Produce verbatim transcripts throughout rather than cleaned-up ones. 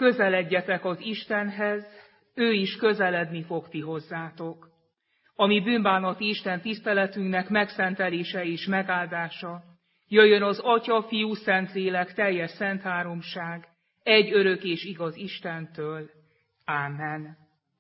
Közeledjetek az Istenhez, ő is közeledni fog ti hozzátok. A mi bűnbánati Isten tiszteletünknek megszentelése és megáldása jöjjön az Atya, Fiú, Szentlélek, teljes szent háromság, egy örök és igaz Istentől. Ámen.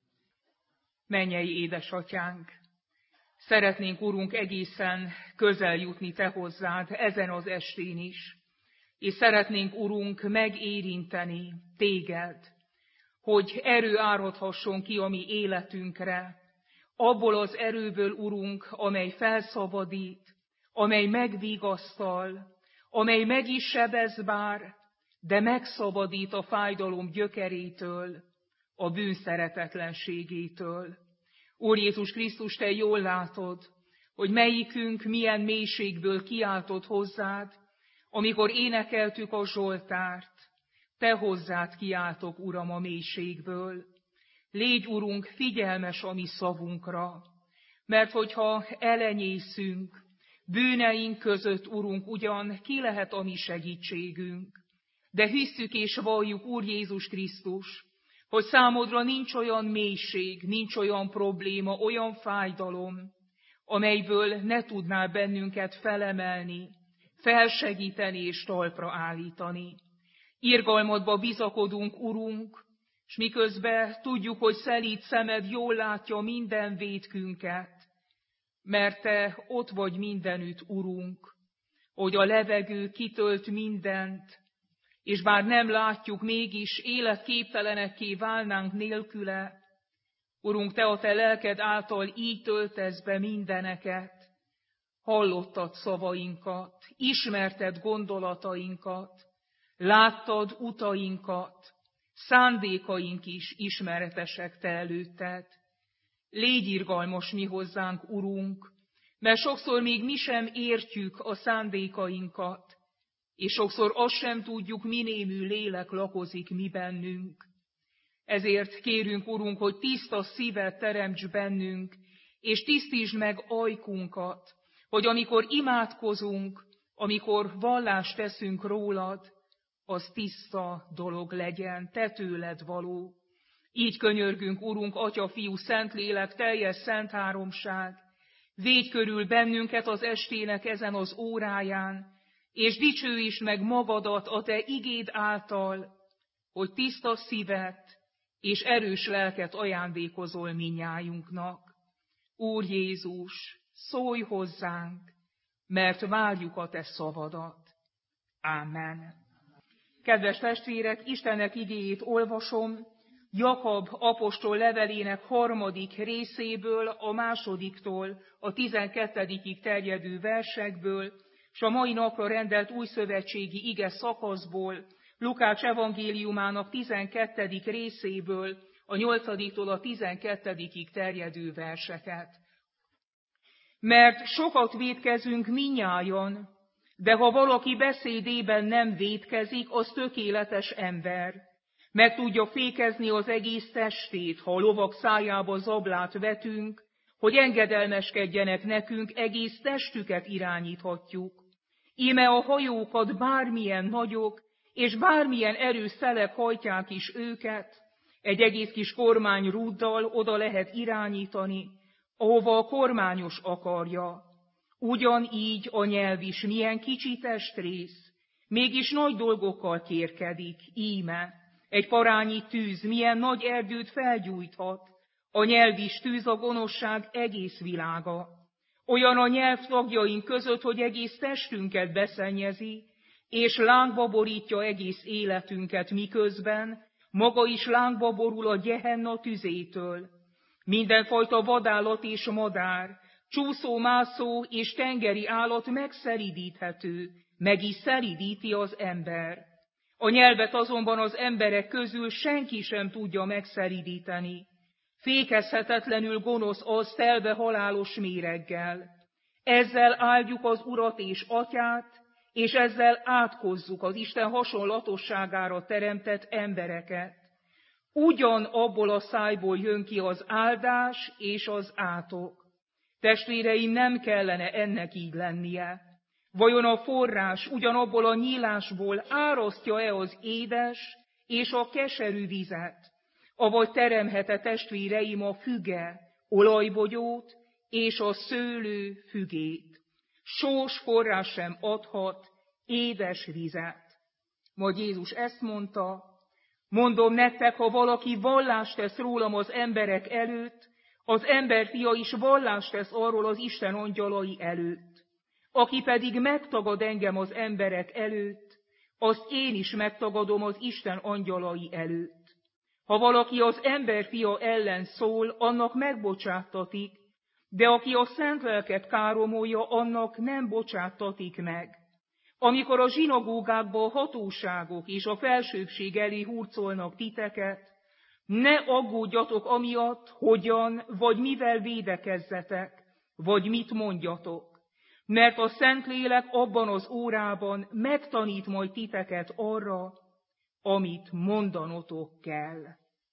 Mennyei édesatyánk, szeretnénk, Urunk, egészen közel jutni te hozzád ezen az estén is, és szeretnénk, Urunk, megérinteni téged, hogy erő áradhasson ki a mi életünkre, abból az erőből, Urunk, amely felszabadít, amely megvigasztal, amely meg is sebez bár, de megszabadít a fájdalom gyökerétől, a bűn szeretetlenségétől. Úr Jézus Krisztus, te jól látod, hogy melyikünk milyen mélységből kiáltott hozzád, amikor énekeltük a Zsoltárt. Te hozzád kiáltok, Uram, a mélységből. Légy, Urunk, figyelmes a mi szavunkra, mert hogyha elenyészünk, bűneink között, Urunk, ugyan ki lehet a mi segítségünk, de hisszük és valljuk, Úr Jézus Krisztus, hogy számodra nincs olyan mélység, nincs olyan probléma, olyan fájdalom, amelyből ne tudnál bennünket felemelni, felsegíteni és talpra állítani. Irgalmadba bizakodunk, Urunk, s miközben tudjuk, hogy szelíd szemed jól látja minden vétkünket, mert te ott vagy mindenütt, Urunk, hogy a levegő kitölt mindent, és bár nem látjuk, mégis életképtelenekké válnánk nélküle. Urunk, te a te lelked által így töltesz be mindeneket. Hallottad szavainkat, ismerted gondolatainkat, láttad utainkat, szándékaink is ismeretesek te előtted. Légy irgalmas mi hozzánk, Urunk, mert sokszor még mi sem értjük a szándékainkat, és sokszor azt sem tudjuk, minémű lélek lakozik mi bennünk. Ezért kérünk, Urunk, hogy tiszta szívet teremts bennünk, és tisztítsd meg ajkunkat, hogy amikor imádkozunk, amikor vallást teszünk rólad, az tiszta dolog legyen, te tőled való. Így könyörgünk, Urunk, Atya, Fiú, Szentlélek, teljes szent háromság, védj körül bennünket az estének ezen az óráján, és dicsőítsd meg magadat a te igéd által, hogy tiszta szívet és erős lelket ajándékozol minnyájunknak. Úr Jézus, szólj hozzánk, mert várjuk a te szavadat. Ámen. Kedves testvérek, Istennek igéjét olvasom, Jakab apostol levelének harmadik részéből, a másodiktól a tizenkettedikig terjedő versekből, s a mai napra rendelt újszövetségi ige szakaszból, Lukács evangéliumának tizenkettedik részéből, a nyolcadiktól a tizenkettedikig terjedő verseket. Mert sokat vétkezünk minnyájan, de ha valaki beszédében nem vétkezik, az tökéletes ember. Meg tudja fékezni az egész testét, ha a lovak szájába zablát vetünk, hogy engedelmeskedjenek nekünk, egész testüket irányíthatjuk. Íme a hajókat bármilyen nagyok, és bármilyen erős szelek hajtják is őket, egy egész kis kormány rúddal oda lehet irányítani, ahova a kormányos akarja. Ugyanígy a nyelv is milyen kicsi testrész, mégis nagy dolgokkal kérkedik, íme. Egy parányi tűz milyen nagy erdőt felgyújthat, a nyelv is tűz a gonoszság egész világa. Olyan a nyelv tagjaink között, hogy egész testünket beszennyezi, és lángba borítja egész életünket, miközben maga is lángba borul a Gehenna tüzétől. Mindenfajta vadállat és madár, csúszó-mászó és tengeri állat megszeridíthető, meg is szeridíti az ember. A nyelvet azonban az emberek közül senki sem tudja megszeridíteni. Fékezhetetlenül gonosz az telve halálos méreggel. Ezzel áldjuk az Urat és Atyát, és ezzel átkozzuk az Isten hasonlatosságára teremtett embereket. Ugyan abból a szájból jön ki az áldás és az átok. Testvéreim, nem kellene ennek így lennie. Vajon a forrás ugyanabból a nyílásból árasztja-e az édes és a keserű vizet, avagy teremhet-e testvéreim a füge, olajbogyót és a szőlő fügét. Sós forrás sem adhat édes vizet. Majd Jézus ezt mondta, mondom nektek, ha valaki vallást tesz rólam az emberek előtt, az emberfia is vallást tesz arról az Isten angyalai előtt. Aki pedig megtagad engem az emberek előtt, azt én is megtagadom az Isten angyalai előtt. Ha valaki az emberfia ellen szól, annak megbocsáttatik, de aki a szent lelket káromolja, annak nem bocsáttatik meg. Amikor a zsinagógákba a hatóságok és a felsőbbség elé hurcolnak titeket, ne aggódjatok amiatt, hogyan vagy mivel védekezzetek, vagy mit mondjatok, mert a Szentlélek abban az órában megtanít majd titeket arra, amit mondanotok kell.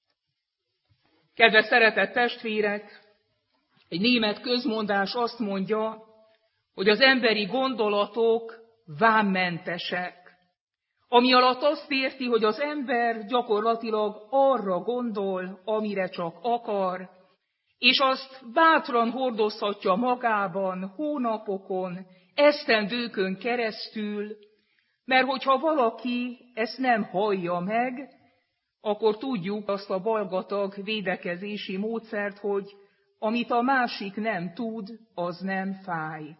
Kedves szeretett testvérek, egy német közmondás azt mondja, hogy az emberi gondolatok vámmentesek. Ami alatt azt érti, hogy az ember gyakorlatilag arra gondol, amire csak akar, és azt bátran hordozhatja magában hónapokon, esztendőkön keresztül, mert hogyha valaki ezt nem hallja meg, akkor tudjuk azt a balgatag védekezési módszert, hogy amit a másik nem tud, az nem fáj.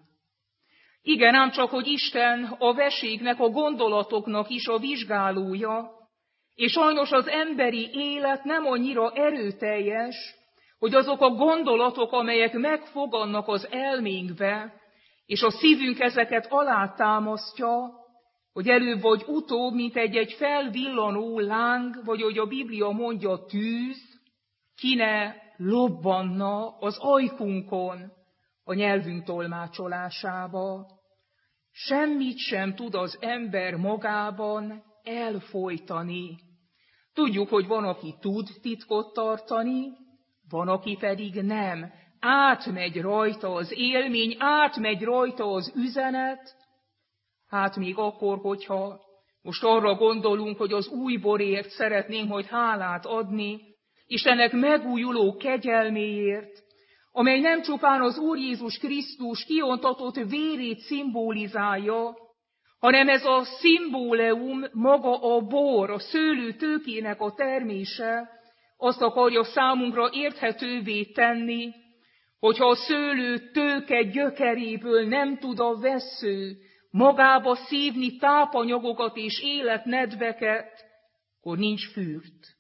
Igen, ám csak, hogy Isten a veségnek, a gondolatoknak is a vizsgálója, és sajnos az emberi élet nem annyira erőteljes, hogy azok a gondolatok, amelyek megfogannak az elménkbe, és a szívünk ezeket alátámasztja, hogy előbb vagy utóbb, mint egy-egy felvillanó láng, vagy hogy a Biblia mondja tűz, ki ne lobbanna az ajkunkon, a nyelvünk tolmácsolásába. Semmit sem tud az ember magában elfojtani. Tudjuk, hogy van, aki tud titkot tartani, van, aki pedig nem. Átmegy rajta az élmény, átmegy rajta az üzenet, hát még akkor, hogyha most arra gondolunk, hogy az új borért szeretnénk majd hálát adni, Istennek megújuló kegyelméért, amely nem csupán az Úr Jézus Krisztus kiontatott vérét szimbolizálja, hanem ez a szimbóleum maga a bor, a szőlő tőkének a termése, azt akarja számunkra érthetővé tenni, hogyha a szőlő tőke gyökeréből nem tud a vessző magába szívni tápanyagokat és életnedveket, akkor nincs fürt,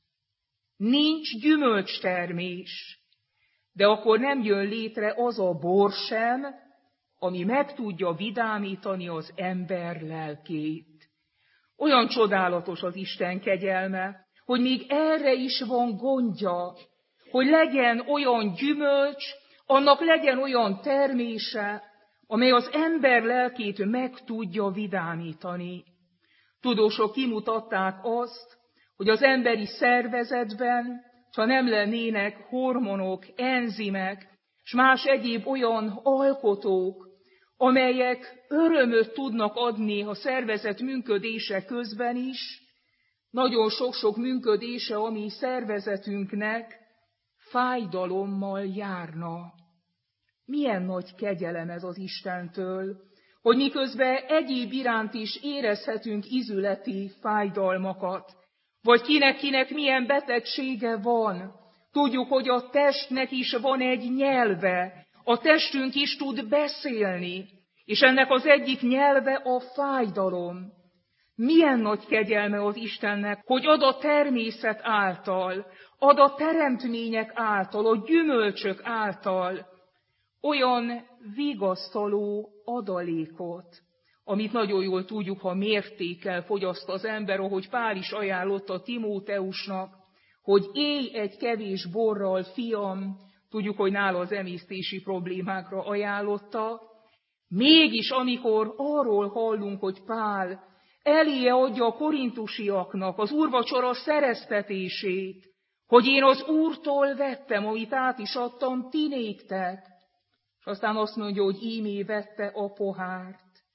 nincs gyümölcstermés, de akkor nem jön létre az a bor sem, ami meg tudja vidámítani az ember lelkét. Olyan csodálatos az Isten kegyelme, hogy még erre is van gondja, hogy legyen olyan gyümölcs, annak legyen olyan termése, amely az ember lelkét meg tudja vidámítani. Tudósok kimutatták azt, hogy az emberi szervezetben, ha nem lennének hormonok, enzimek, és más egyéb olyan alkotók, amelyek örömöt tudnak adni a szervezet működése közben is, nagyon sok-sok működése a mi szervezetünknek fájdalommal járna. Milyen nagy kegyelem ez az Istentől, hogy miközben egyéb iránt is érezhetünk izületi fájdalmakat, vagy kinek-kinek milyen betegsége van. Tudjuk, hogy a testnek is van egy nyelve, a testünk is tud beszélni, és ennek az egyik nyelve a fájdalom. Milyen nagy kegyelme az Istennek, hogy ad a természet által, ad a teremtmények által, a gyümölcsök által olyan vigasztaló adalékot, amit nagyon jól tudjuk, ha mértékkel fogyaszt az ember, ahogy Pál is ajánlotta Timóteusnak, hogy élj egy kevés borral, fiam, tudjuk, hogy nála az emésztési problémákra ajánlotta. Mégis, amikor arról hallunk, hogy Pál eléje adja a korintusiaknak az úrvacsora szereztetését, hogy én az Úrtól vettem, amit át is adtam ti néktek, és aztán azt mondja, hogy ímé vette a pohárt.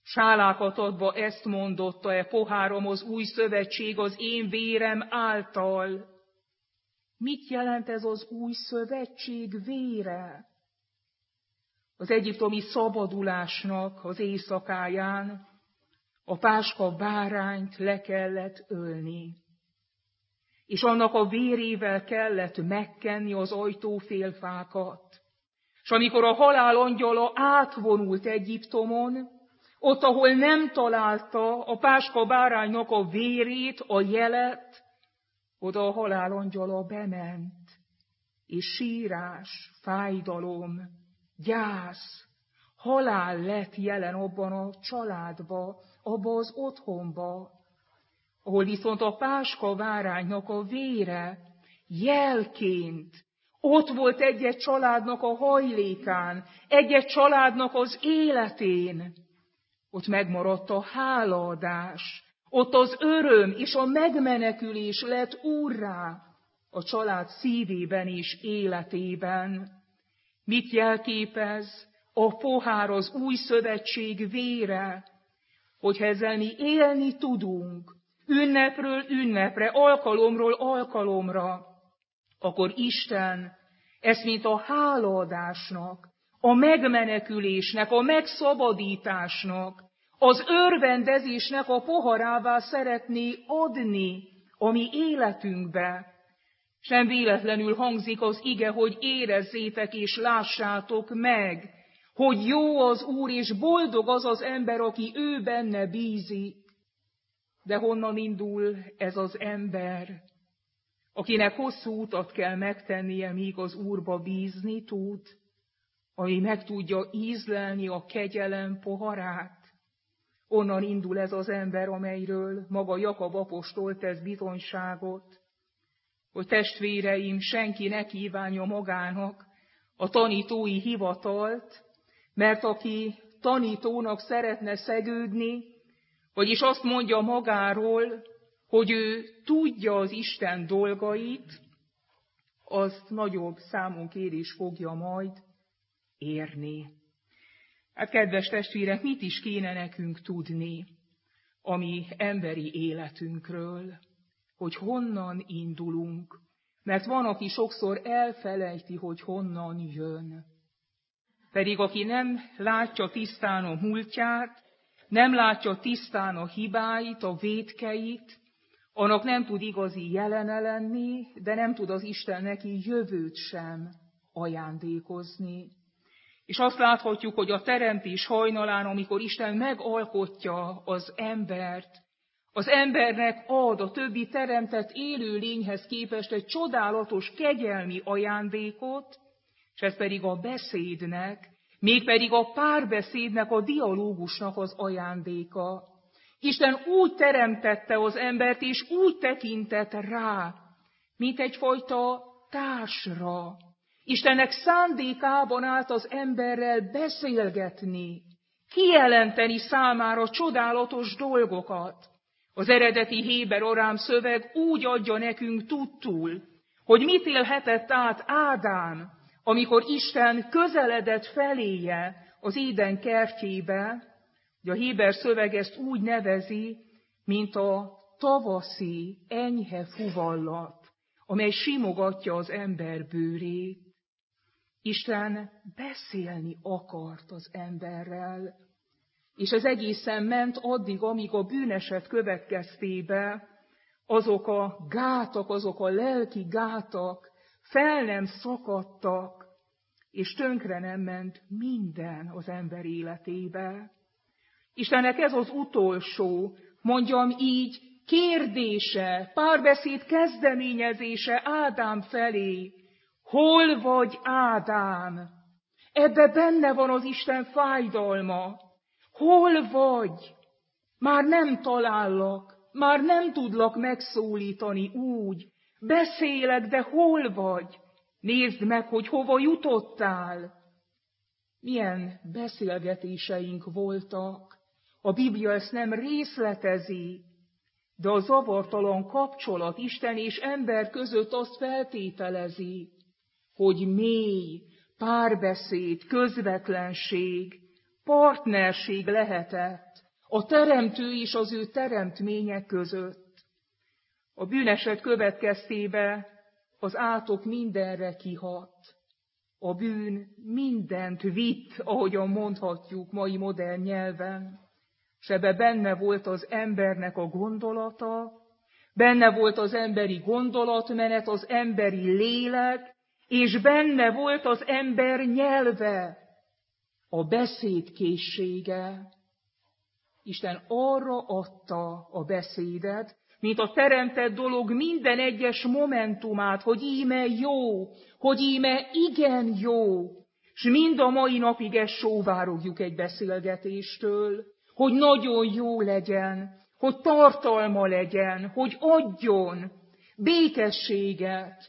Sálákat adva ezt mondotta, e pohárom az új szövetség az én vérem által. Mit jelent ez az új szövetség vére? Az egyiptomi szabadulásnak az éjszakáján a páska bárányt le kellett ölni, és annak a vérével kellett megkenni az ajtófélfákat. És amikor a halál angyala átvonult Egyiptomon, ott, ahol nem találta a páska báránynak a vérét, a jelet, oda a halál angyala bement, és sírás, fájdalom, gyász, halál lett jelen abban a családba, abba az otthonba, ahol viszont a páska báránynak a vére jelként ott volt egy-egy családnak a hajlékán, egy-egy családnak az életén. Ott megmaradt a hálaadás, ott az öröm és a megmenekülés lett úrrá a család szívében és életében. Mit jelképez a pohár, az új szövetség vére? Hogyha ezzel mi élni tudunk, ünnepről ünnepre, alkalomról alkalomra, akkor Isten ezt mint a hálaadásnak, a megmenekülésnek, a megszabadításnak, az örvendezésnek a poharává szeretné adni a mi életünkbe. És nem véletlenül hangzik az ige, hogy érezzétek és lássátok meg, hogy jó az Úr, és boldog az az ember, aki ő benne bízik. De honnan indul ez az ember, akinek hosszú utat kell megtennie, míg az Úrba bízni tud, ami meg tudja ízlelni a kegyelem poharát? Onnan indul ez az ember, amelyről maga Jakab apostol tesz bizonyságot, hogy testvéreim, senki ne kívánja magának a tanítói hivatalt, mert aki tanítónak szeretne szegődni, vagyis azt mondja magáról, hogy ő tudja az Isten dolgait, azt nagyobb számunkérés fogja majd érni. Hát kedves testvérek, mit is kéne nekünk tudni a mi emberi életünkről, hogy honnan indulunk, mert van, aki sokszor elfelejti, hogy honnan jön. Pedig aki nem látja tisztán a múltját, nem látja tisztán a hibáit, a vétkeit, annak nem tud igazi jelene lenni, de nem tud az Isten neki jövőt sem ajándékozni. És azt láthatjuk, hogy a teremtés hajnalán, amikor Isten megalkotja az embert, az embernek ad a többi teremtett élő lényhez képest egy csodálatos kegyelmi ajándékot, és ez pedig a beszédnek, mégpedig a párbeszédnek, a dialógusnak az ajándéka. Isten úgy teremtette az embert, és úgy tekintett rá, mint egyfajta társra. Istennek szándékában állt az emberrel beszélgetni, kijelenteni számára csodálatos dolgokat. Az eredeti héber orám szöveg úgy adja nekünk tudtul, hogy mit élhetett át Ádám, amikor Isten közeledett feléje az Éden kertjébe, hogy a héber szöveg ezt úgy nevezi, mint a tavaszi enyhe fuvallat, amely simogatja az ember bőrét. Isten beszélni akart az emberrel, és ez egészen ment addig, amíg a bűneset következtébe azok a gátak, azok a lelki gátak fel nem szakadtak, és tönkre nem ment minden az ember életébe. Istennek ez az utolsó, mondjam így, kérdése, párbeszéd kezdeményezése Ádám felé. Hol vagy, Ádám? Ebbe benne van az Isten fájdalma. Hol vagy? Már nem talállak, már nem tudlak megszólítani úgy. Beszélek, de hol vagy? Nézd meg, hogy hova jutottál. Milyen beszélgetéseink voltak. A Biblia ezt nem részletezi, de a zavartalan kapcsolat Isten és ember között azt feltételezi, hogy mély, párbeszéd, közvetlenség partnerség lehetett a teremtő és az ő teremtmények között. A bűneset következtébe az átok mindenre kihat. A bűn mindent vitt, ahogyan mondhatjuk mai modern nyelven, s ebbe benne volt az embernek a gondolata, benne volt az emberi gondolatmenet, az emberi lélek, és benne volt az ember nyelve, a beszédkészsége. Isten arra adta a beszédet, mint a teremtett dolog minden egyes momentumát, hogy íme jó, hogy íme igen jó, és mind a mai napig ezt sóvárogjuk egy beszélgetéstől, hogy nagyon jó legyen, hogy tartalma legyen, hogy adjon békességet,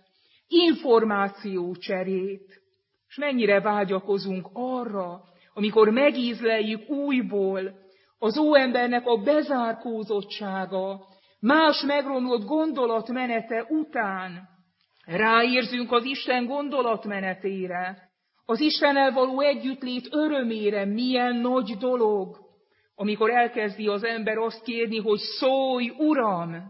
információcserét, és mennyire vágyakozunk arra, amikor megízleljük újból az óembernek a bezárkózottsága, más megromlott gondolatmenete után ráérzünk az Isten gondolatmenetére, az Istennel való együttlét örömére. Milyen nagy dolog, amikor elkezdi az ember azt kérni, hogy szólj, Uram,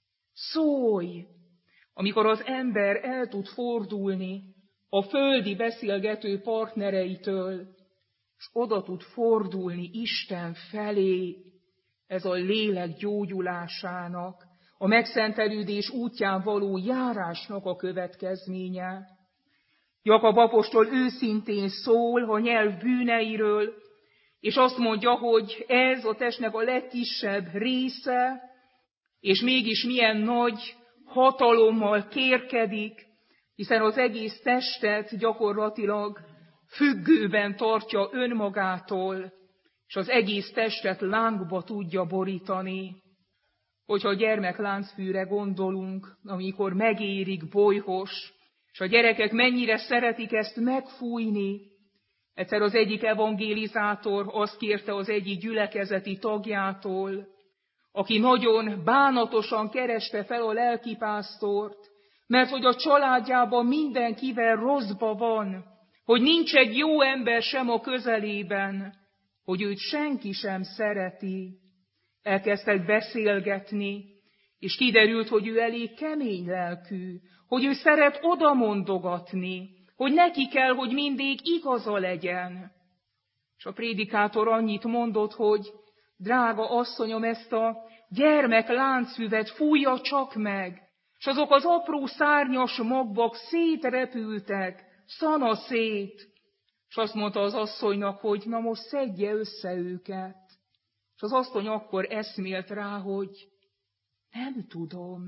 szólj! Amikor az ember el tud fordulni a földi beszélgető partnereitől, és oda tud fordulni Isten felé, ez a lélek gyógyulásának, a megszentelődés útján való járásnak a következménye. Jakab apostol őszintén szól a nyelv bűneiről, és azt mondja, hogy ez a testnek a legkisebb része, és mégis milyen nagy hatalommal kérkedik, hiszen az egész testet gyakorlatilag függőben tartja önmagától, és az egész testet lángba tudja borítani. Hogyha a gyermek láncfűre gondolunk, amikor megérik, bolyhos, és a gyerekek mennyire szeretik ezt megfújni. Egyszer az egyik evangélizátor azt kérte az egyik gyülekezeti tagjától, aki nagyon bánatosan kereste fel a lelkipásztort, mert hogy a családjában mindenkivel rosszba van, hogy nincs egy jó ember sem a közelében, hogy őt senki sem szereti. Elkezdtek beszélgetni, és kiderült, hogy ő elég kemény lelkű, hogy ő szeret odamondogatni, hogy neki kell, hogy mindig igaza legyen. És a prédikátor annyit mondott, hogy drága asszonyom, ezt a gyermek láncfüvet fújja csak meg, és azok az apró szárnyas magvak szétrepültek, szana szét. És azt mondta az asszonynak, hogy na most szedje össze őket. És az asszony akkor eszmélt rá, hogy nem tudom.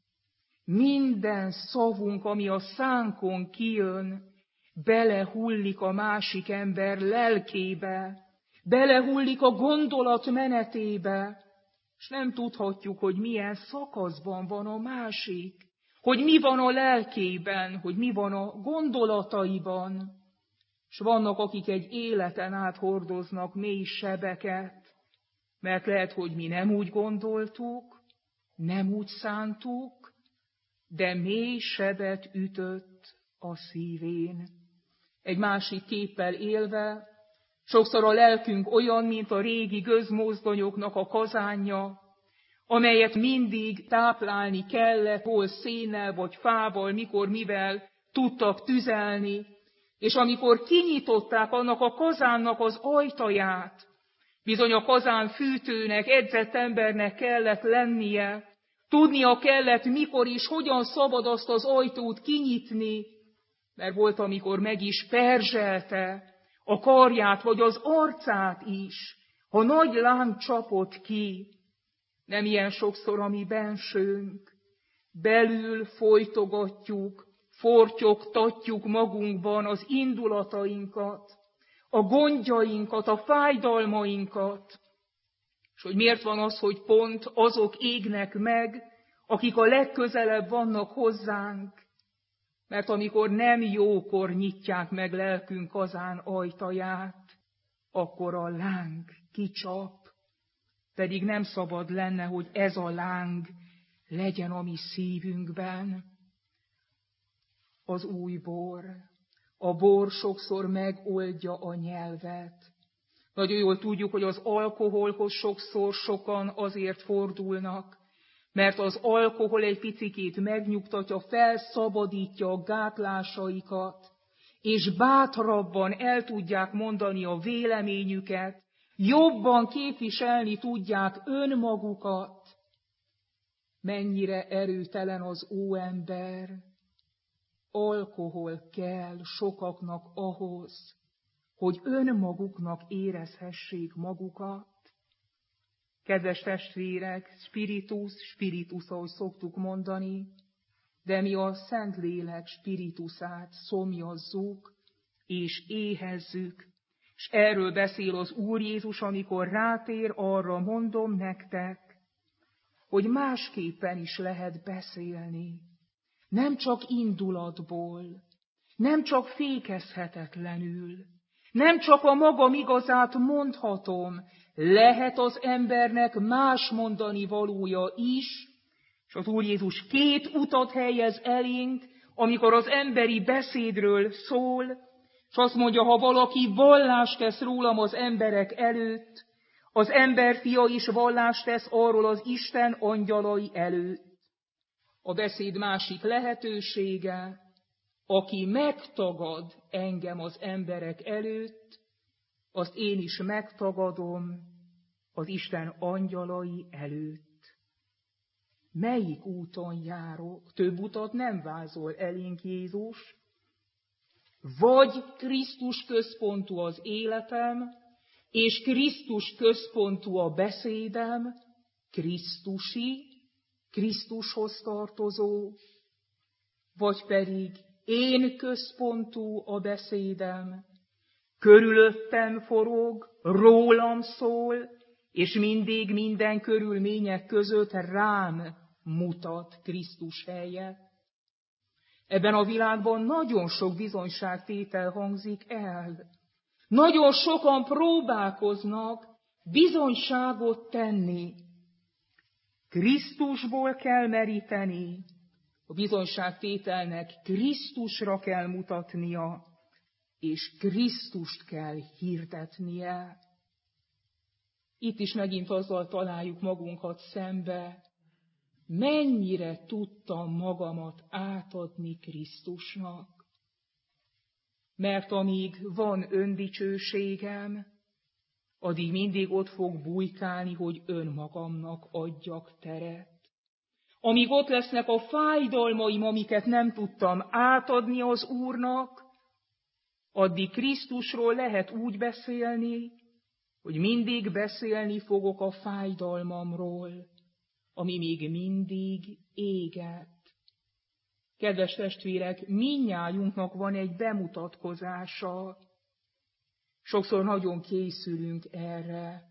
Minden szavunk, ami a szánkon kijön, belehullik a másik ember lelkébe, belehullik a gondolat menetébe, és nem tudhatjuk, hogy milyen szakaszban van a másik, hogy mi van a lelkében, hogy mi van a gondolataiban. És vannak, akik egy életen át hordoznak mély sebeket, mert lehet, hogy mi nem úgy gondoltuk, nem úgy szántuk, de mély sebet ütött a szívén. Egy másik képpel élve, sokszor a lelkünk olyan, mint a régi gőzmozdonyoknak a kazánja, amelyet mindig táplálni kellett, hol szénnel vagy fával, mikor mivel tudtak tüzelni, és amikor kinyitották annak a kazánnak az ajtaját, bizony a kazán fűtőnek, edzett embernek kellett lennie, tudnia kellett, mikor és hogyan szabad azt az ajtót kinyitni, mert volt, amikor meg is perzselte a karját, vagy az arcát is, ha nagy láng csapott ki. Nem ilyen sokszor a mi bensőnk. Belül folytogatjuk, fortyogtatjuk magunkban az indulatainkat, a gondjainkat, a fájdalmainkat. És hogy miért van az, hogy pont azok égnek meg, akik a legközelebb vannak hozzánk, mert amikor nem jókor nyitják meg lelkünk kazán ajtaját, akkor a láng kicsap, pedig nem szabad lenne, hogy ez a láng legyen a mi szívünkben. Az új bor. A bor sokszor megoldja a nyelvet. Nagyon jól tudjuk, hogy az alkoholhoz sokszor sokan azért fordulnak, mert az alkohol egy picikét megnyugtatja, felszabadítja a gátlásaikat, és bátrabban el tudják mondani a véleményüket, jobban képviselni tudják önmagukat. Mennyire erőtelen az óember, alkohol kell sokaknak ahhoz, hogy önmaguknak érezhessék magukat. Kedves testvérek, spiritus, spiritus, ahogy szoktuk mondani, de mi a Szentlélek spiritusát szomjazzuk és éhezzük, és erről beszél az Úr Jézus, amikor rátér, arra mondom nektek, hogy másképpen is lehet beszélni. Nem csak indulatból, nem csak fékezhetetlenül, nem csak a magam igazát mondhatom, lehet az embernek más mondani valója is, és az Úr Jézus két utat helyez elénk, amikor az emberi beszédről szól, és azt mondja, ha valaki vallást tesz rólam az emberek előtt, az emberfia is vallást tesz arról az Isten angyalai előtt. A beszéd másik lehetősége, aki megtagad engem az emberek előtt, azt én is megtagadom az Isten angyalai előtt. Melyik úton járok? Több utat nem vázol elénk Jézus. Vagy Krisztus központú az életem, és Krisztus központú a beszédem, Krisztusi, Krisztushoz tartozó, vagy pedig én központú a beszédem, körülöttem forog, rólam szól, és mindig minden körülmények között rám mutat Krisztus helyet. Ebben a világban nagyon sok bizonyságtétel hangzik el. Nagyon sokan próbálkoznak bizonyságot tenni. Krisztusból kell meríteni, a bizonyságtételnek Krisztusra kell mutatnia, és Krisztust kell hirdetnie. Itt is megint azzal találjuk magunkat szembe, mennyire tudtam magamat átadni Krisztusnak. Mert amíg van öndicsőségem, addig mindig ott fog bujkálni, hogy önmagamnak adjak teret. Amíg ott lesznek a fájdalmaim, amiket nem tudtam átadni az Úrnak, addig Krisztusról lehet úgy beszélni, hogy mindig beszélni fogok a fájdalmamról, ami még mindig éget. Kedves testvérek, mindnyájunknak van egy bemutatkozása. Sokszor nagyon készülünk erre,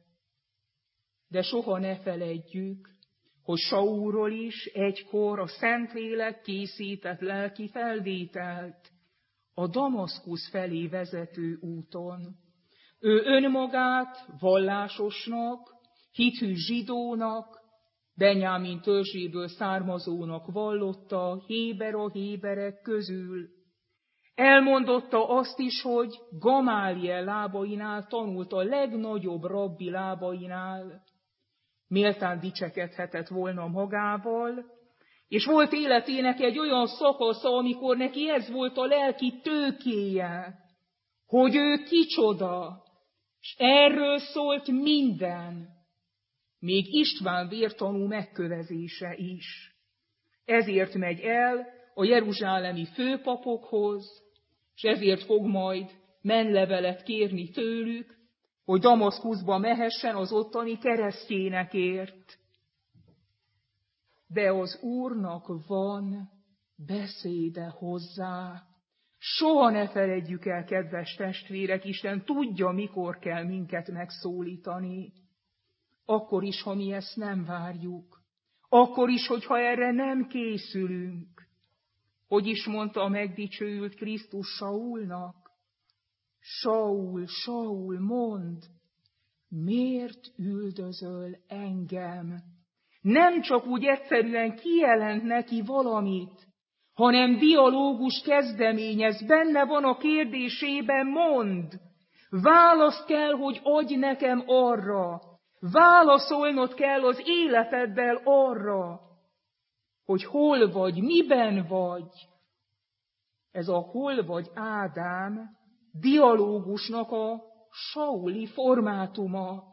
de soha ne feledjük, hogy Saulról is egykor a Szentlélek készített lelki felvételt a Damaszkusz felé vezető úton. Ő önmagát vallásosnak, hithű zsidónak, Benjámin törzséből származónak vallotta héber a héberek közül. Elmondotta azt is, hogy Gamáliel lábainál tanult, a legnagyobb rabbi lábainál. Méltán dicsekedhetett volna magával, és volt életének egy olyan szakasza, amikor neki ez volt a lelki tőkéje, hogy ő kicsoda, és erről szólt minden, még István vértanú megkövezése is. Ezért megy el a jeruzsálemi főpapokhoz, és ezért fog majd menlevelet kérni tőlük, hogy Damaszkuszba mehessen az ottani keresztjénekért. De az Úrnak van beszéde hozzá. Soha ne feledjük el, kedves testvérek, Isten tudja, mikor kell minket megszólítani. Akkor is, ha mi ezt nem várjuk. Akkor is, hogyha erre nem készülünk. Hogy is mondta a megdicsőült Krisztus Saulnak? Saul, Saul, mondd, miért üldözöl engem? Nem csak úgy egyszerűen kijelent neki valamit, hanem dialógus kezdeményez, benne van a kérdésében, mondd, Választ kell, hogy adj nekem arra, válaszolnod kell az életeddel arra, hogy hol vagy, miben vagy. Ez a hol vagy Ádám dialógusnak a sauli formátuma.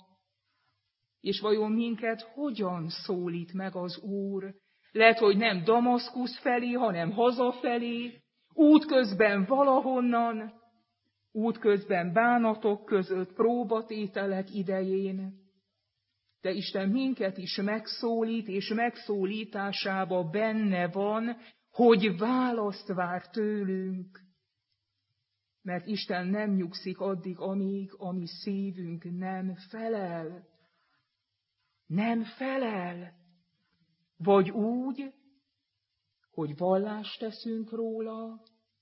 És vajon minket hogyan szólít meg az Úr? Lehet, hogy nem Damaszkusz felé, hanem hazafelé, útközben valahonnan, útközben bánatok között, próbatételek idején. De Isten minket is megszólít, és megszólításába benne van, hogy választ vár tőlünk. Mert Isten nem nyugszik addig, amíg a mi szívünk nem felel. Nem felel. Vagy úgy, hogy vallást teszünk róla,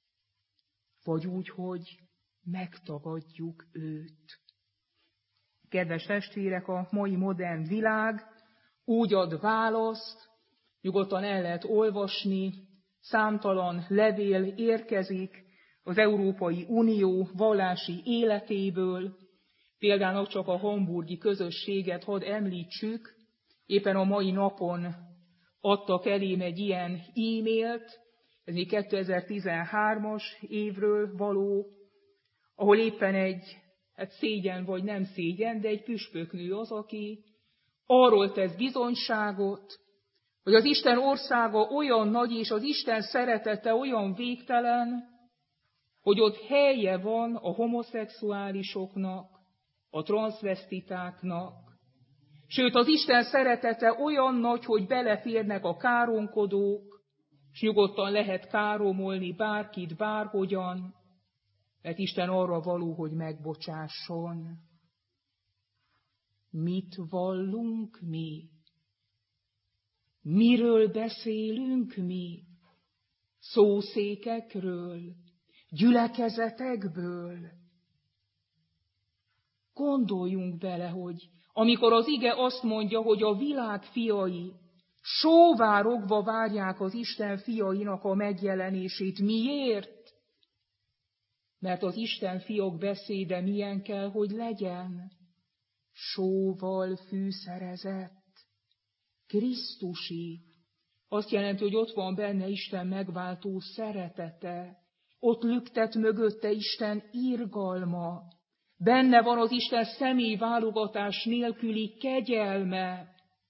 vagy úgy, hogy megtagadjuk őt. Kedves testvérek, a mai modern világ úgy ad választ, nyugodtan el lehet olvasni, számtalan levél érkezik az Európai Unió vallási életéből, például csak a hamburgi közösséget hadd említsük, éppen a mai napon adtak elém egy ilyen e-mailt, ez még kétezer-tizenhármas évről való, ahol éppen egy, hát szégyen vagy nem szégyen, de egy püspöknő az, aki arról tesz bizonyságot, hogy az Isten országa olyan nagy, és az Isten szeretete olyan végtelen, hogy ott helye van a homoszexuálisoknak, a transzvesztitáknak. Sőt, az Isten szeretete olyan nagy, hogy beleférnek a káromkodók, és nyugodtan lehet káromolni bárkit, bárhogyan, mert Isten arra való, hogy megbocsásson. Mit vallunk mi? Miről beszélünk mi? Szószékekről? Gyülekezetekből? Gondoljunk bele, hogy amikor az ige azt mondja, hogy a világ fiai sóvárogva várják az Isten fiainak a megjelenését. Miért? Mert az Isten fiak beszéde milyen kell, hogy legyen? Sóval fűszerezett. Krisztusi. Azt jelenti, hogy ott van benne Isten megváltó szeretete. Ott lüktet mögötte Isten irgalma. Benne van az Isten személyválogatás nélküli kegyelme.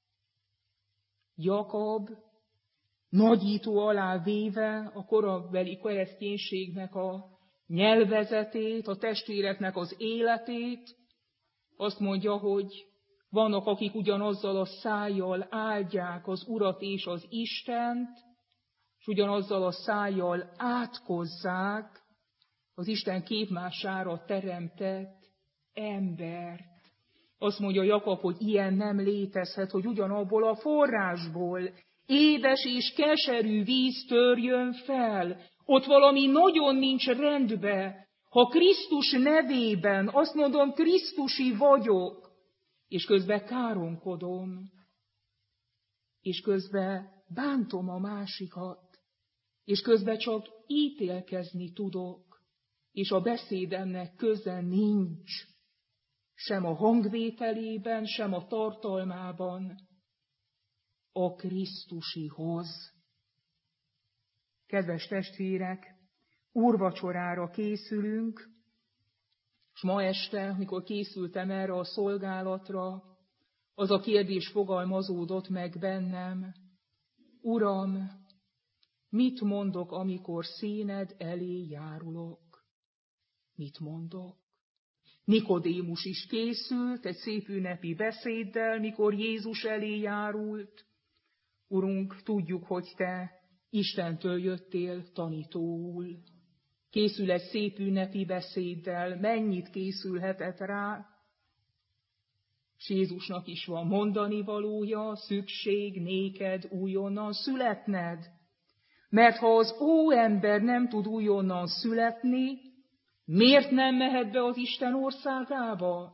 Jakab nagyító alá véve a korabeli kereszténységnek a nyelvezetét, a testvéreknek az életét, azt mondja, hogy vannak, akik ugyanazzal a szájjal áldják az Urat és az Istent, és ugyanazzal a szájjal átkozzák az Isten képmására teremtett embert. Azt mondja Jakab, hogy ilyen nem létezhet, hogy ugyanabból a forrásból édes és keserű víz törjön fel. Ott valami nagyon nincs rendbe. Ha Krisztus nevében azt mondom, Krisztusi vagyok, és közben káromkodom, és közben bántom a másikat, és közben csak ítélkezni tudok, és a beszédemnek köze nincs, sem a hangvételében, sem a tartalmában, a Krisztusihoz. Kedves testvérek, úrvacsorára készülünk, és ma este, amikor készültem erre a szolgálatra, az a kérdés fogalmazódott meg bennem: Uram, mit mondok, amikor színed elé járulok? Mit mondok? Nikodémus is készült egy szép ünnepi beszéddel, mikor Jézus elé járult. Urunk, tudjuk, hogy te Istentől jöttél tanítóul. Készül egy szép ünnepi beszéddel, mennyit készülhetett rá? És Jézusnak is van mondani valója, szükség néked újonnan születned. Mert ha az óember nem tud újonnan születni, miért nem mehet be az Isten országába?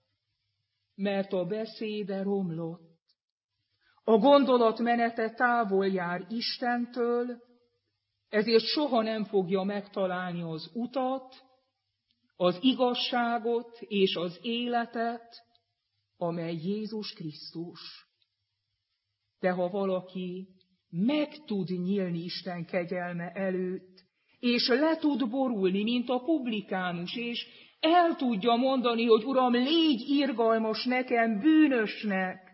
Mert a beszéde romlott. A gondolatmenete távol jár Istentől, ezért soha nem fogja megtalálni az utat, az igazságot és az életet, amely Jézus Krisztus. De ha valaki meg tud nyílni Isten kegyelme előtt, és le tud borulni, mint a publikánus, és el tudja mondani, hogy Uram, légy irgalmas nekem, bűnösnek.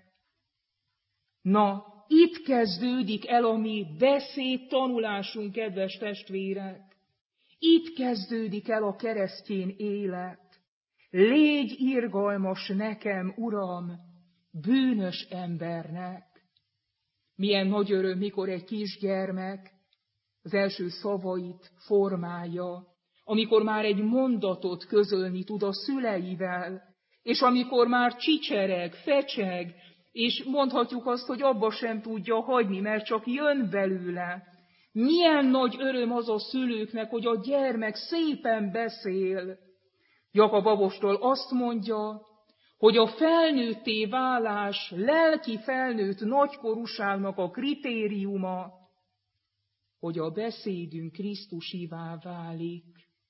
Na, itt kezdődik el a mi beszéd tanulásunk, kedves testvérek. Itt kezdődik el a keresztény élet. Légy irgalmas nekem, Uram, bűnös embernek. Milyen nagy öröm, mikor egy kisgyermek az első szavait formálja, amikor már egy mondatot közölni tud a szüleivel, és amikor már csicsereg, fecseg, és mondhatjuk azt, hogy abba sem tudja hagyni, mert csak jön belőle. Milyen nagy öröm az a szülőknek, hogy a gyermek szépen beszél. Jakab apostol azt mondja, hogy a felnőtté válás, lelki felnőtt nagykorúságnak a kritériuma, hogy a beszédünk Krisztusivá válik.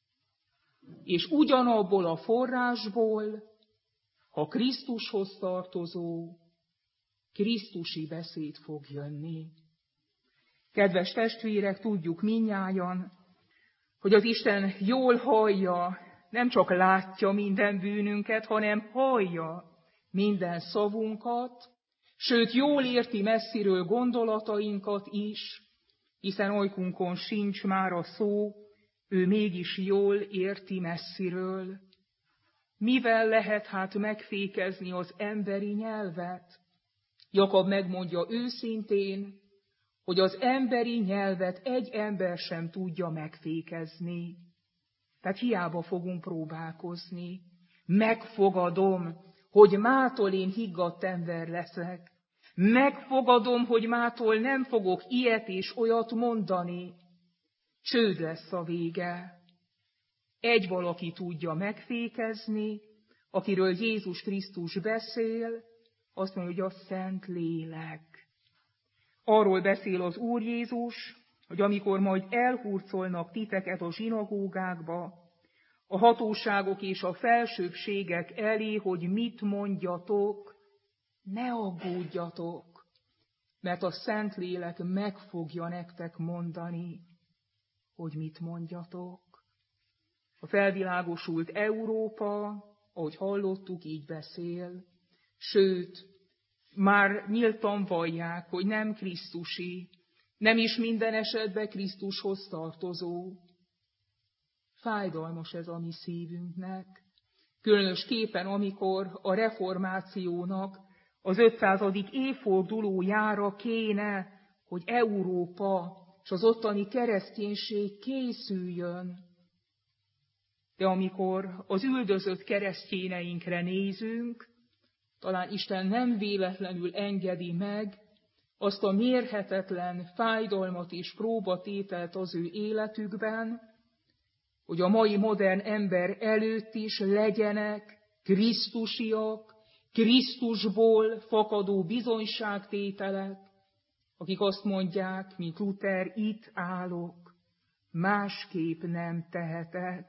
És ugyanabból a forrásból, ha Krisztushoz tartozó, krisztusi beszéd fog jönni. Kedves testvérek, tudjuk mindnyájan, hogy az Isten jól hallja, nem csak látja minden bűnünket, hanem hallja minden szavunkat, sőt jól érti messziről gondolatainkat is, hiszen ajkunkon sincs már a szó, ő mégis jól érti messziről. Mivel lehet hát megfékezni az emberi nyelvet? Jakab megmondja őszintén, hogy az emberi nyelvet egy ember sem tudja megfékezni. Tehát hiába fogunk próbálkozni. Megfogadom, hogy mától én higgadt ember leszek. Megfogadom, hogy mától nem fogok ilyet és olyat mondani. Csőd lesz a vége. Egy valaki tudja megfékezni, akiről Jézus Krisztus beszél, azt mondja, hogy a Szent Lélek. Arról beszél az Úr Jézus, hogy amikor majd elhurcolnak titeket a zsinagógákba, a hatóságok és a felsőbbségek elé, hogy mit mondjatok, ne aggódjatok, mert a Szentlélek meg fogja nektek mondani, hogy mit mondjatok. A felvilágosult Európa, ahogy hallottuk, így beszél, sőt, már nyíltan vallják, hogy nem krisztusi, nem is minden esetben Krisztushoz tartozó. Fájdalmas ez a mi szívünknek, különösképpen amikor a reformációnak az ötszázadik évfordulójára kéne, hogy Európa és az ottani kereszténység készüljön. De amikor az üldözött keresztényeinkre nézünk, talán Isten nem véletlenül engedi meg azt a mérhetetlen fájdalmat és próbatételt az ő életükben, hogy a mai modern ember előtt is legyenek krisztusiak, Krisztusból fakadó bizonyságtételek, akik azt mondják, mint Luther, itt állok, másképp nem tehetek.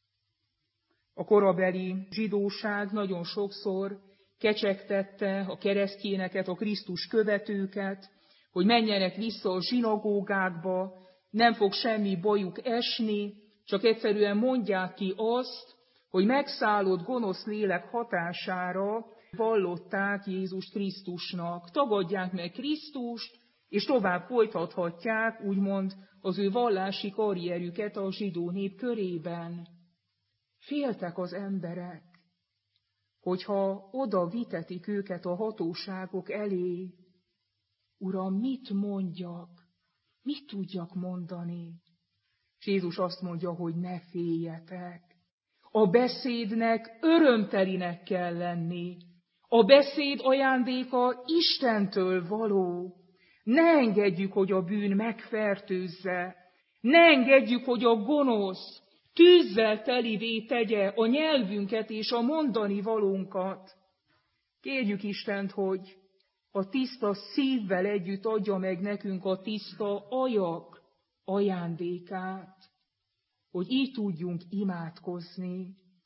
A korabeli zsidóság nagyon sokszor kecsegtette a keresztényeket, a Krisztus követőket, hogy menjenek vissza a zsinagógákba, nem fog semmi bajuk esni, csak egyszerűen mondják ki azt, hogy megszállott gonosz lélek hatására vallották Jézus Krisztusnak. Tagadják meg Krisztust, és tovább folytathatják, úgymond, az ő vallási karrierüket a zsidó nép körében. Féltek az emberek, hogyha oda vitetik őket a hatóságok elé. Uram, mit mondjak? Mit tudjak mondani? És Jézus azt mondja, hogy ne féljetek. A beszédnek örömtelinek kell lenni. A beszéd ajándéka Istentől való. Ne engedjük, hogy a bűn megfertőzze. Ne engedjük, hogy a gonosz tűzzel telivé tegye a nyelvünket és a mondani valónkat. Kérjük Istent, hogy a tiszta szívvel együtt adja meg nekünk a tiszta ajak ajándékát, hogy így tudjunk imádkozni.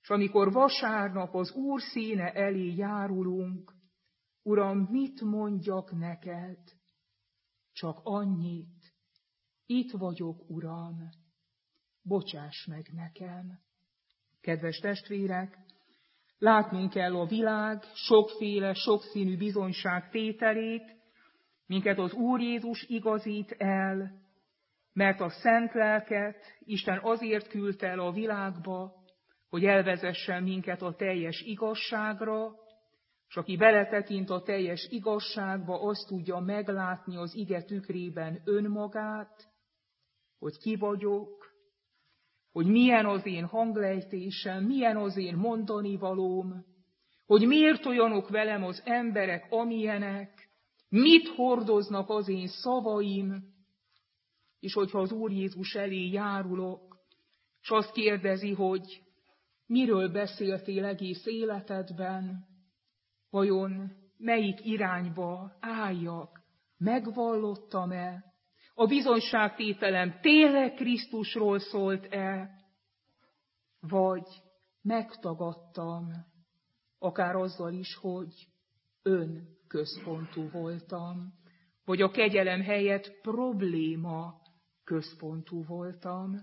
És amikor vasárnap az Úr színe elé járulunk, Uram, mit mondjak neked? Csak annyit, itt vagyok, Uram, bocsáss meg nekem. Kedves testvérek, látnunk kell a világ sokféle, sokszínű bizonyság tételét, minket az Úr Jézus igazít el, mert a szent lelket Isten azért küldte el a világba, hogy elvezessen minket a teljes igazságra, és aki beletekint a teljes igazságba, azt tudja meglátni az ige tükrében önmagát, hogy ki vagyok, hogy milyen az én hanglejtésem, milyen az én mondanivalóm, hogy miért olyanok velem az emberek, amilyenek, mit hordoznak az én szavaim, és hogyha az Úr Jézus elé járulok, és azt kérdezi, hogy miről beszéltél egész életedben, vajon melyik irányba álljak, megvallottam-e, a bizonyságtételem tényleg Krisztusról szólt-e, vagy megtagadtam, akár azzal is, hogy önközpontú voltam, vagy a kegyelem helyett probléma központú voltam.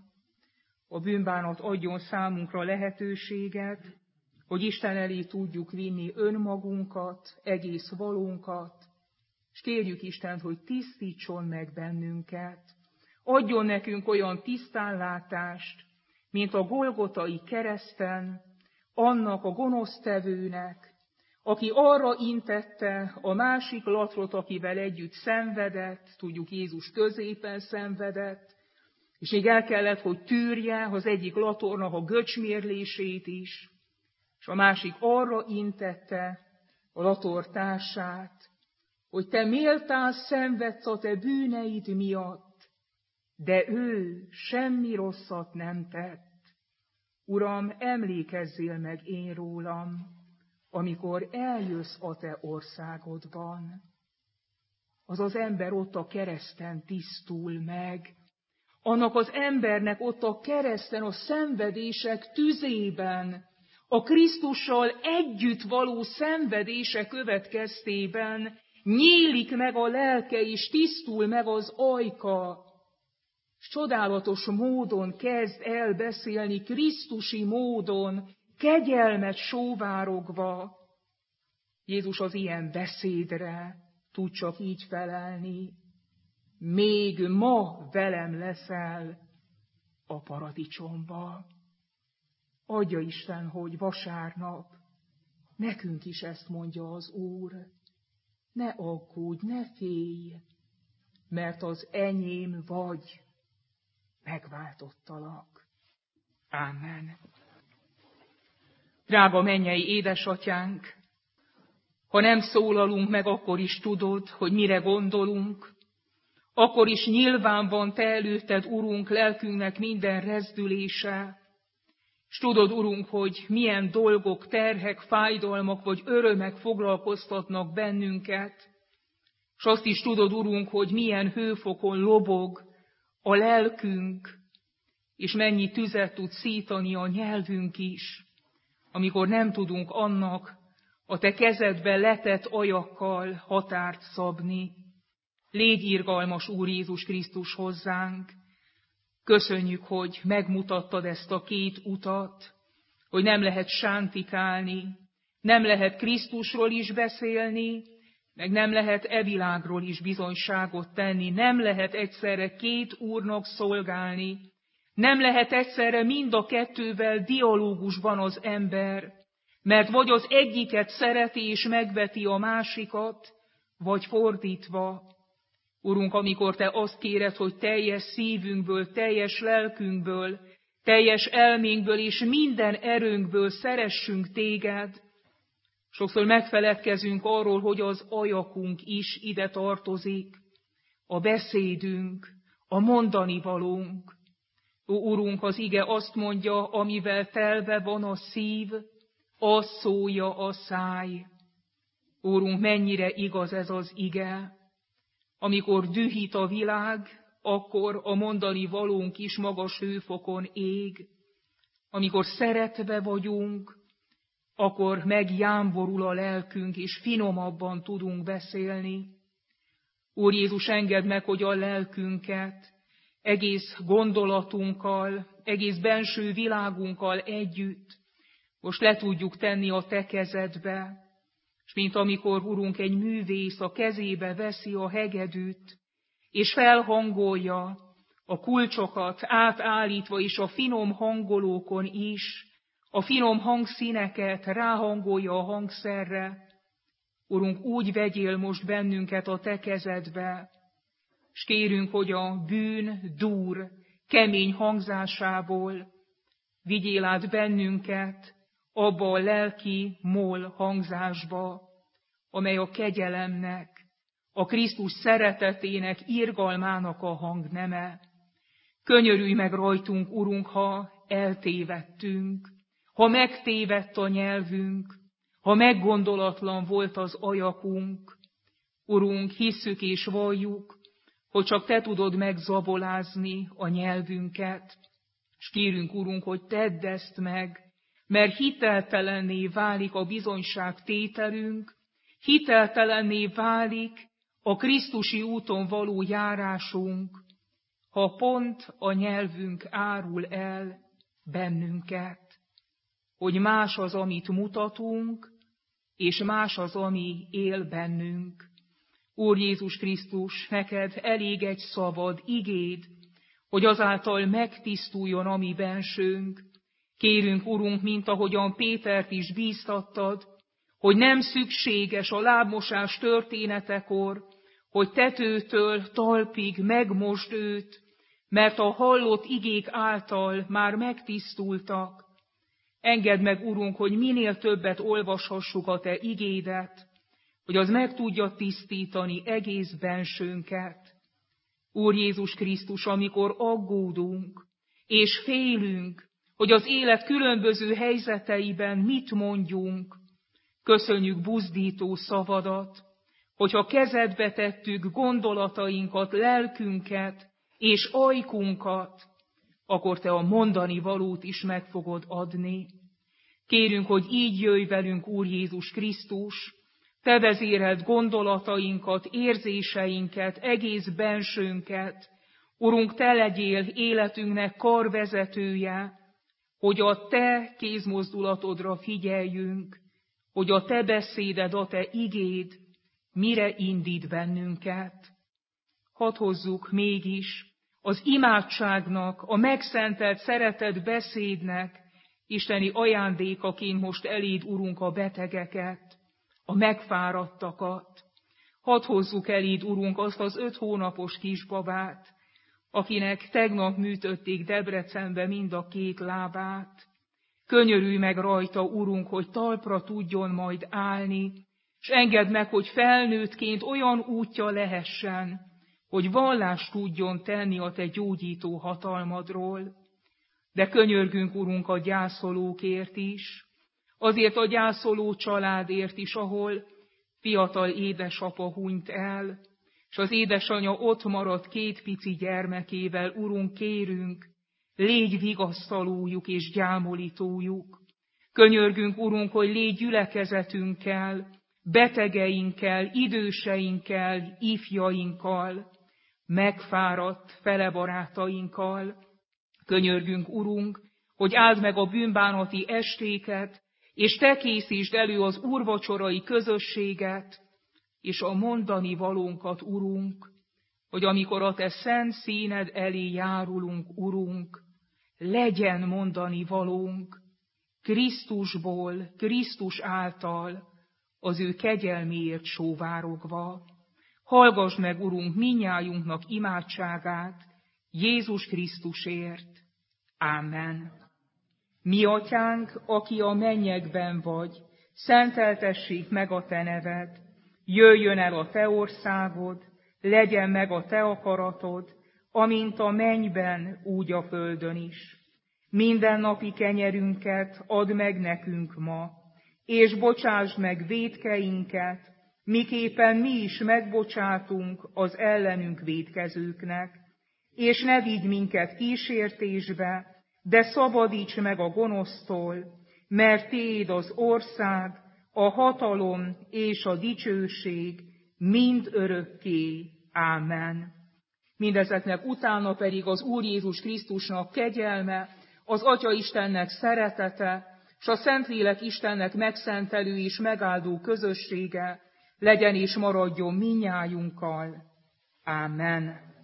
A bűnbánat adjon számunkra lehetőséget, hogy Isten elé tudjuk vinni önmagunkat, egész valónkat, és kérjük Istent, hogy tisztítson meg bennünket. Adjon nekünk olyan tisztánlátást, mint a golgotai kereszten, annak a gonosztevőnek, aki arra intette a másik latrot, akivel együtt szenvedett, tudjuk Jézus középen szenvedett, és még el kellett, hogy tűrje az egyik latornak a göcsmérlését is, és a másik arra intette a latortársát, hogy te méltán szenvedsz a te bűneid miatt, de ő semmi rosszat nem tett. Uram, emlékezzél meg én rólam, amikor eljössz a te országodban. Az az ember ott a kereszten tisztul meg, annak az embernek ott a kereszten, a szenvedések tüzében, a Krisztussal együtt való szenvedése következtében nyílik meg a lelke, és tisztul meg az ajka, és csodálatos módon kezd el beszélni, krisztusi módon, kegyelmet sóvárogva. Jézus az ilyen beszédre tud csak így felelni: még ma velem leszel a paradicsomba. Adja Isten, hogy vasárnap nekünk is ezt mondja az Úr: ne aggódj, ne félj, mert az enyém vagy, megváltottalak. Ámen. Drága mennyei édesatyánk, ha nem szólalunk meg, akkor is tudod, hogy mire gondolunk, akkor is nyilván van te előtted, Urunk, lelkünknek minden rezdülése, és tudod, Urunk, hogy milyen dolgok, terhek, fájdalmak vagy örömek foglalkoztatnak bennünket, és azt is tudod, Urunk, hogy milyen hőfokon lobog a lelkünk, és mennyi tüzet tud szítani a nyelvünk is, amikor nem tudunk annak a te kezedbe letett ajakkal határt szabni. Légy irgalmas, Úr Jézus Krisztus, hozzánk. Köszönjük, hogy megmutattad ezt a két utat, hogy nem lehet sántikálni, nem lehet Krisztusról is beszélni, meg nem lehet e világról is bizonyságot tenni, nem lehet egyszerre két úrnak szolgálni, nem lehet egyszerre mind a kettővel dialógusban az ember, mert vagy az egyiket szereti és megveti a másikat, vagy fordítva. Urunk, amikor te azt kéred, hogy teljes szívünkből, teljes lelkünkből, teljes elménkből és minden erőnkből szeressünk téged, sokszor megfeledkezünk arról, hogy az ajakunk is ide tartozik, a beszédünk, a mondani valónk. Ó, Urunk, az ige azt mondja, amivel telve van a szív, az szólja a száj. Úrunk, mennyire igaz ez az ige. Amikor dühít a világ, akkor a mondani valónk is magas hőfokon ég. Amikor szeretve vagyunk, akkor megjámborul a lelkünk, és finomabban tudunk beszélni. Úr Jézus, engedd meg, hogy a lelkünket egész gondolatunkkal, egész benső világunkkal együtt most le tudjuk tenni a Te kezedbe, és mint amikor, Urunk, egy művész a kezébe veszi a hegedűt, és felhangolja a kulcsokat átállítva, és a finom hangolókon is, a finom hangszíneket ráhangolja a hangszerre. Urunk, úgy vegyél most bennünket a Te kezedbe, és kérünk, hogy a bűn, dur, kemény hangzásából vigyél át bennünket abba a lelki mol hangzásba, amely a kegyelemnek, a Krisztus szeretetének, irgalmának a hangneme. Könyörülj meg rajtunk, Urunk, ha eltévedtünk, ha megtévedt a nyelvünk, ha meggondolatlan volt az ajakunk. Urunk, hisszük és valljuk, hogy csak Te tudod megzabolázni a nyelvünket, és kérünk, Urunk, hogy tedd ezt meg, mert hiteltelenné válik a bizonyság tételünk, hiteltelenné válik a krisztusi úton való járásunk, ha pont a nyelvünk árul el bennünket, hogy más az, amit mutatunk, és más az, ami él bennünk. Úr Jézus Krisztus, neked elég egy szavad, igéd, hogy azáltal megtisztuljon a mi bensőnk. Kérünk, Urunk, mint ahogyan Pétert is bíztattad, hogy nem szükséges a lábmosás történetekor, hogy tetőtől talpig megmosd őt, mert a hallott igék által már megtisztultak. Engedd meg, Urunk, hogy minél többet olvashassuk a Te igédet, hogy az meg tudja tisztítani egész bensőnket. Úr Jézus Krisztus, amikor aggódunk és félünk, hogy az élet különböző helyzeteiben mit mondjunk, köszönjük buzdító szavadat, hogyha kezedbe tettük gondolatainkat, lelkünket és ajkunkat, akkor Te a mondani valót is meg fogod adni. Kérünk, hogy így jöjj velünk, Úr Jézus Krisztus, Te vezéreld gondolatainkat, érzéseinket, egész bensőnket. Urunk, Te legyél életünknek karvezetője, hogy a Te kézmozdulatodra figyeljünk, hogy a Te beszéded, a Te igéd mire indít bennünket. Hadd hozzuk mégis az imádságnak, a megszentelt szeretett beszédnek isteni ajándékaként most eléd, Urunk, a betegeket, a megfáradtakat. Hadd hozzuk eléd, Urunk, azt az öt hónapos kisbabát, akinek tegnap műtötték Debrecenbe mind a két lábát. Könyörülj meg rajta, Urunk, hogy talpra tudjon majd állni, és engedd meg, hogy felnőttként olyan útja lehessen, hogy vallást tudjon tenni a Te gyógyító hatalmadról. De könyörgünk, Urunk, a gyászolókért is, azért a gyászoló családért is, ahol fiatal édesapa hunyt el, és az édesanya ott maradt két pici gyermekével. Urunk, kérünk, légy vigasztalójuk és gyámolítójuk. Könyörgünk, Urunk, hogy légy gyülekezetünkkel, betegeinkkel, időseinkkel, ifjainkkal, megfáradt felebarátainkkal. Könyörgünk, Urunk, hogy áld meg a bűnbánati estéket, és Te készítsd elő az úrvacsorai közösséget, és a mondani valónkat, Urunk, hogy amikor a Te szent színed elé járulunk, Urunk, legyen mondani valónk Krisztusból, Krisztus által, az ő kegyelméért sóvárogva. Hallgass meg, Urunk, minnyájunknak imádságát Jézus Krisztusért. Ámen. Mi atyánk, aki a mennyekben vagy, szenteltessék meg a Te neved, jöjjön el a Te országod, legyen meg a Te akaratod, amint a mennyben, úgy a földön is. Mindennapi kenyerünket add meg nekünk ma, és bocsásd meg vétkeinket, miképpen mi is megbocsátunk az ellenünk vétkezőknek, és ne vigy minket kísértésbe, de szabadíts meg a gonosztól, mert tiéd az ország, a hatalom és a dicsőség mind örökké. Ámen. Mindezeknek utána pedig az Úr Jézus Krisztusnak kegyelme, az Atya Istennek szeretete, s a Szentlélek Istennek megszentelő és megáldó közössége legyen és maradjon mindnyájunkkal. Ámen.